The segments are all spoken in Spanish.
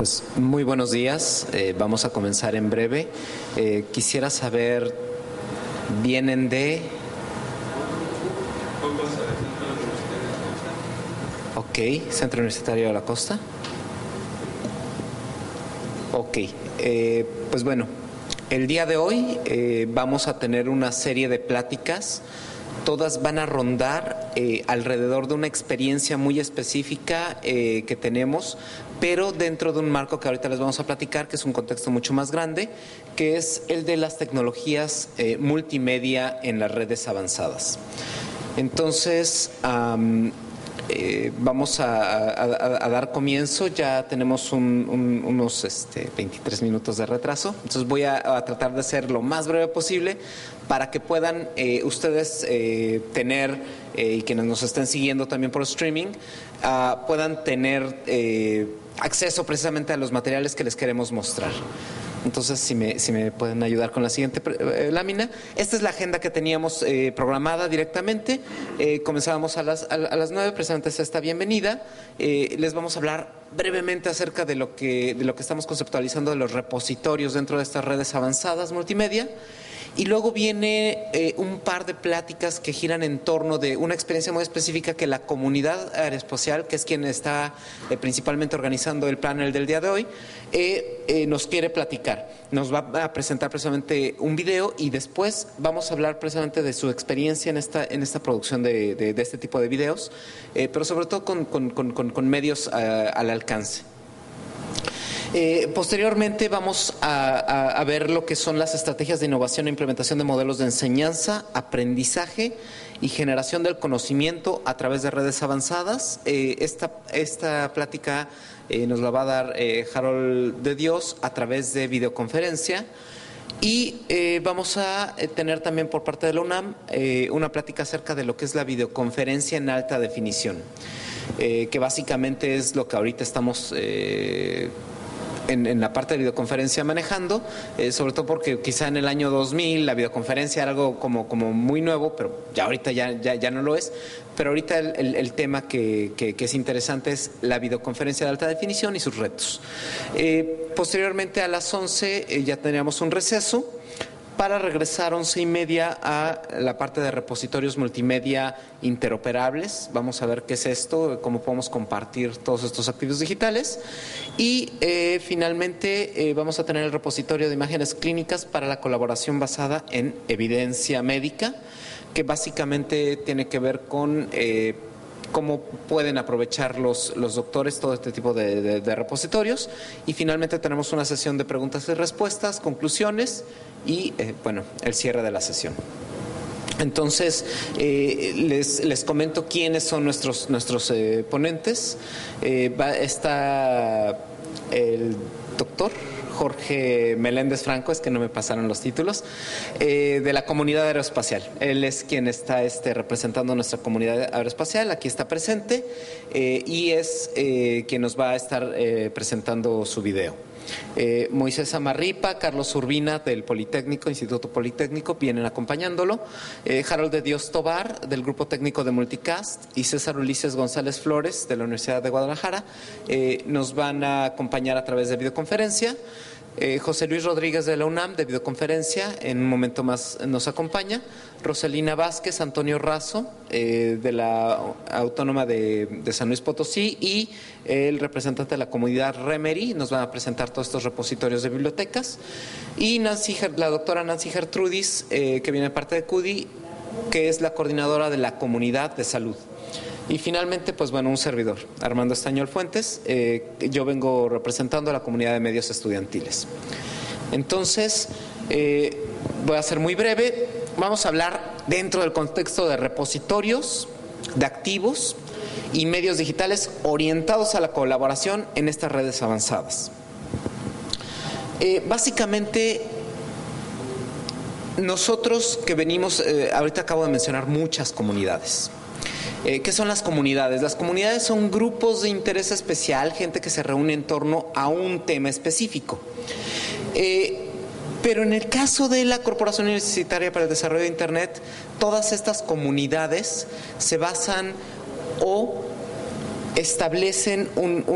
Pues muy buenos días, vamos a comenzar en breve. Quisiera saber, ¿vienen de...? Ok, Centro Universitario de la Costa. Ok, pues bueno, el día de hoy vamos a tener una serie de pláticas. Todas van a rondar alrededor de una experiencia muy específica que tenemos, pero dentro de un marco que ahorita les vamos a platicar, que es un contexto mucho más grande, que es el de las tecnologías multimedia en las redes avanzadas. Entonces, vamos a dar comienzo. Ya tenemos unos 23 minutos de retraso, entonces voy a tratar de ser lo más breve posible para que puedan ustedes tener, y quienes nos estén siguiendo también por streaming, puedan tener acceso precisamente a los materiales que les queremos mostrar. Entonces, si me pueden ayudar con la siguiente lámina. Esta es la agenda que teníamos programada directamente. Comenzábamos a las 9, precisamente es esta bienvenida. Les vamos a hablar brevemente acerca de lo que estamos conceptualizando de los repositorios dentro de estas redes avanzadas multimedia. Y luego viene un par de pláticas que giran en torno de una experiencia muy específica que la comunidad aeroespacial, que es quien está principalmente organizando el panel del día de hoy, nos quiere platicar. Nos va a presentar precisamente un video y después vamos a hablar precisamente de su experiencia en esta producción de este tipo de videos, pero sobre todo con medios al alcance. Posteriormente vamos a ver lo que son las estrategias de innovación e implementación de modelos de enseñanza, aprendizaje y generación del conocimiento a través de redes avanzadas. Esta plática nos la va a dar Harold de Dios a través de videoconferencia. Y vamos a tener también por parte de la UNAM una plática acerca de lo que es la videoconferencia en alta definición, que básicamente es lo que ahorita estamos en la parte de videoconferencia manejando, sobre todo porque quizá en el año 2000 la videoconferencia era algo como muy nuevo, pero ya ahorita ya no lo es. Pero ahorita el tema que es interesante es la videoconferencia de alta definición y sus retos. Posteriormente a las 11 ya teníamos un receso para regresar 11:30 a la parte de repositorios multimedia interoperables. Vamos a ver qué es esto, cómo podemos compartir todos estos activos digitales. Y finalmente vamos a tener el repositorio de imágenes clínicas para la colaboración basada en evidencia médica, que básicamente tiene que ver con cómo pueden aprovechar los doctores todo este tipo de repositorios. Y finalmente tenemos una sesión de preguntas y respuestas, conclusiones y el cierre de la sesión. Entonces, les comento quiénes son nuestros ponentes. Está el doctor Jorge Meléndez Franco, es que no me pasaron los títulos, de la comunidad aeroespacial. Él es quien está representando a nuestra comunidad aeroespacial, aquí está presente, y es quien nos va a estar presentando su video. Moisés Amarripa, Carlos Urbina del Politécnico, Instituto Politécnico, vienen acompañándolo. Harold de Dios Tobar del Grupo Técnico de Multicast y César Ulises González Flores de la Universidad de Guadalajara nos van a acompañar a través de videoconferencia. José Luis Rodríguez de la UNAM de videoconferencia, en un momento más nos acompaña. Roselina Vázquez, Antonio Razo de la Autónoma de San Luis Potosí y el representante de la comunidad Remery nos van a presentar todos estos repositorios de bibliotecas. Y la doctora Nancy Gertrudis, que viene de parte de CUDI, que es la coordinadora de la comunidad de salud. Y finalmente, un servidor, Armando Estañol Fuentes. Yo vengo representando a la comunidad de medios estudiantiles. Entonces, voy a ser muy breve. Vamos a hablar dentro del contexto de repositorios, de activos y medios digitales orientados a la colaboración en estas redes avanzadas. Básicamente, nosotros que venimos, ahorita acabo de mencionar muchas comunidades. ¿Qué son las comunidades? Las comunidades son grupos de interés especial, gente que se reúne en torno a un tema específico. Pero en el caso de la Corporación Universitaria para el Desarrollo de Internet, todas estas comunidades se basan o establecen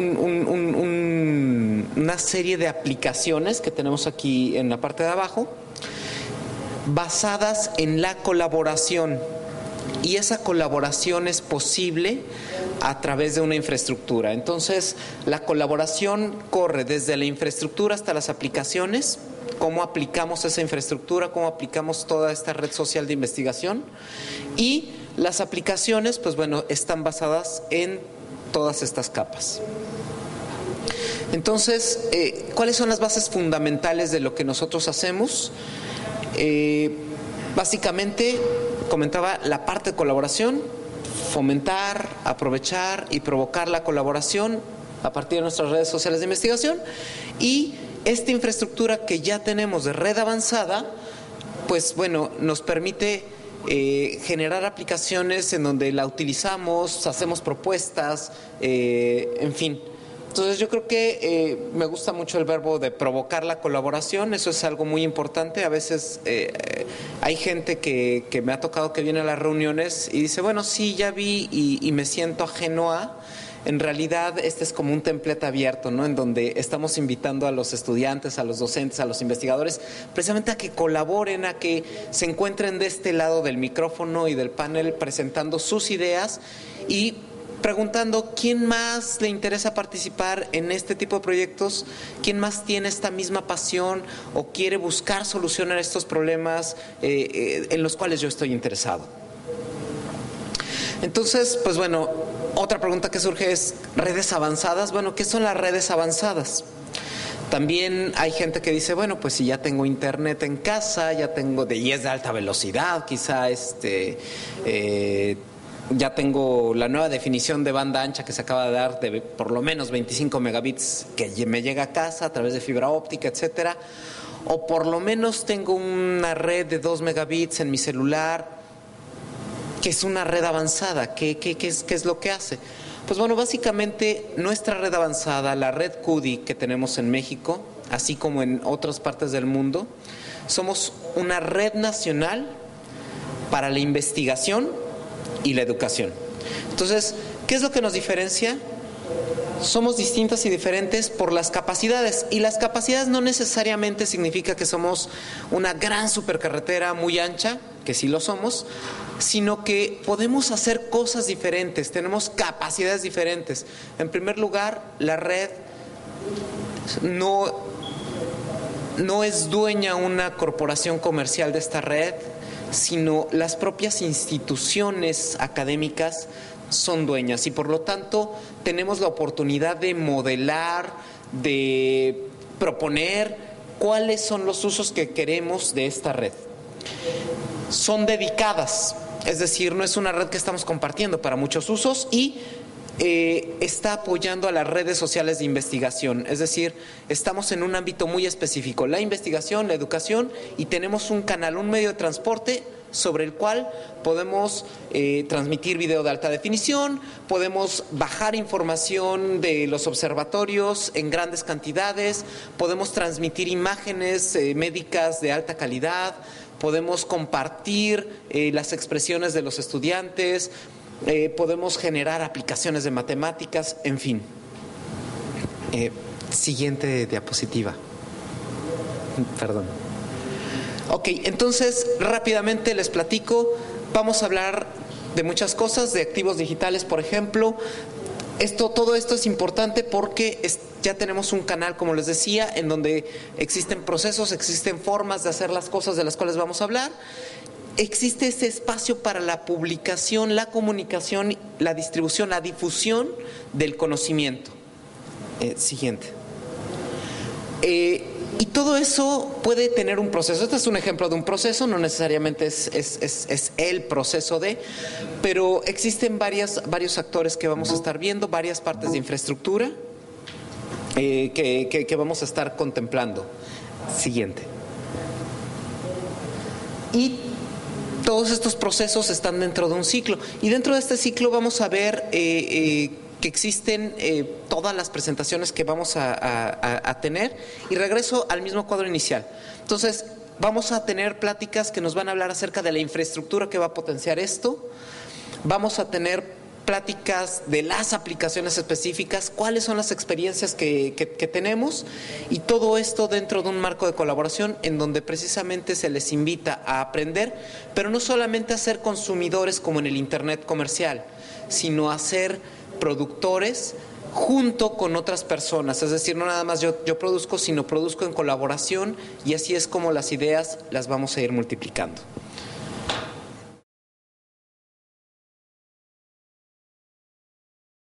una serie de aplicaciones que tenemos aquí en la parte de abajo, basadas en la colaboración. Y esa colaboración es posible a través de una infraestructura. Entonces, la colaboración corre desde la infraestructura hasta las aplicaciones, cómo aplicamos esa infraestructura, cómo aplicamos toda esta red social de investigación. Y las aplicaciones, pues bueno, están basadas en todas estas capas. Entonces, ¿cuáles son las bases fundamentales de lo que nosotros hacemos? Básicamente, comentaba la parte de colaboración, fomentar, aprovechar y provocar la colaboración a partir de nuestras redes sociales de investigación, y esta infraestructura que ya tenemos de red avanzada, pues bueno, nos permite generar aplicaciones en donde la utilizamos, hacemos propuestas, en fin. Entonces yo creo que me gusta mucho el verbo de provocar la colaboración. Eso es algo muy importante. A veces hay gente que me ha tocado que viene a las reuniones y dice, bueno, sí, ya vi y me siento ajeno a. En realidad este es como un templete abierto, ¿no? En donde estamos invitando a los estudiantes, a los docentes, a los investigadores, precisamente a que colaboren, a que se encuentren de este lado del micrófono y del panel presentando sus ideas y preguntando quién más le interesa participar en este tipo de proyectos, quién más tiene esta misma pasión o quiere buscar solucionar estos problemas en los cuales yo estoy interesado. Entonces, pues bueno, otra pregunta que surge es, ¿redes avanzadas? Bueno, ¿qué son las redes avanzadas? También hay gente que dice, bueno, pues si ya tengo internet en casa, ya tengo y es de alta velocidad, quizá ya tengo la nueva definición de banda ancha que se acaba de dar de por lo menos 25 megabits que me llega a casa a través de fibra óptica, etcétera. O por lo menos tengo una red de 2 megabits en mi celular, que es una red avanzada. ¿Qué es lo que hace? Pues bueno, básicamente nuestra red avanzada, la red CUDI que tenemos en México, así como en otras partes del mundo, somos una red nacional para la investigación y la educación. Entonces, ¿qué es lo que nos diferencia? Somos distintas y diferentes por las capacidades, y las capacidades no necesariamente significa que somos una gran supercarretera muy ancha, que sí lo somos, sino que podemos hacer cosas diferentes, tenemos capacidades diferentes. En primer lugar, la red no es dueña una corporación comercial de esta red, sino las propias instituciones académicas son dueñas, y por lo tanto tenemos la oportunidad de modelar, de proponer cuáles son los usos que queremos de esta red. Son dedicadas, es decir, no es una red que estamos compartiendo para muchos usos, y está apoyando a las redes sociales de investigación, es decir, estamos en un ámbito muy específico, la investigación, la educación, y tenemos un canal, un medio de transporte sobre el cual podemos transmitir video de alta definición, podemos bajar información de los observatorios en grandes cantidades, podemos transmitir imágenes médicas de alta calidad, podemos compartir las expresiones de los estudiantes, podemos generar aplicaciones de matemáticas, en fin. Siguiente diapositiva. Perdón. Ok, entonces rápidamente les platico. Vamos a hablar de muchas cosas, de activos digitales, por ejemplo. Todo esto es importante porque ya tenemos un canal, como les decía, en donde existen procesos, existen formas de hacer las cosas de las cuales vamos a hablar. Existe ese espacio para la publicación, la comunicación, la distribución, la difusión del conocimiento. Siguiente. Y todo eso puede tener un proceso. Este es un ejemplo de un proceso, no necesariamente es el proceso pero existen varios actores que vamos a estar viendo, varias partes de infraestructura que vamos a estar contemplando. Siguiente. Y todos estos procesos están dentro de un ciclo, y dentro de este ciclo vamos a ver que existen todas las presentaciones que vamos a tener, y regreso al mismo cuadro inicial. Entonces, vamos a tener pláticas que nos van a hablar acerca de la infraestructura que va a potenciar esto. Vamos a tener pláticas de las aplicaciones específicas, cuáles son las experiencias que tenemos, y todo esto dentro de un marco de colaboración en donde precisamente se les invita a aprender, pero no solamente a ser consumidores como en el Internet comercial, sino a ser productores junto con otras personas. Es decir, no nada más yo produzco, sino produzco en colaboración, y así es como las ideas las vamos a ir multiplicando.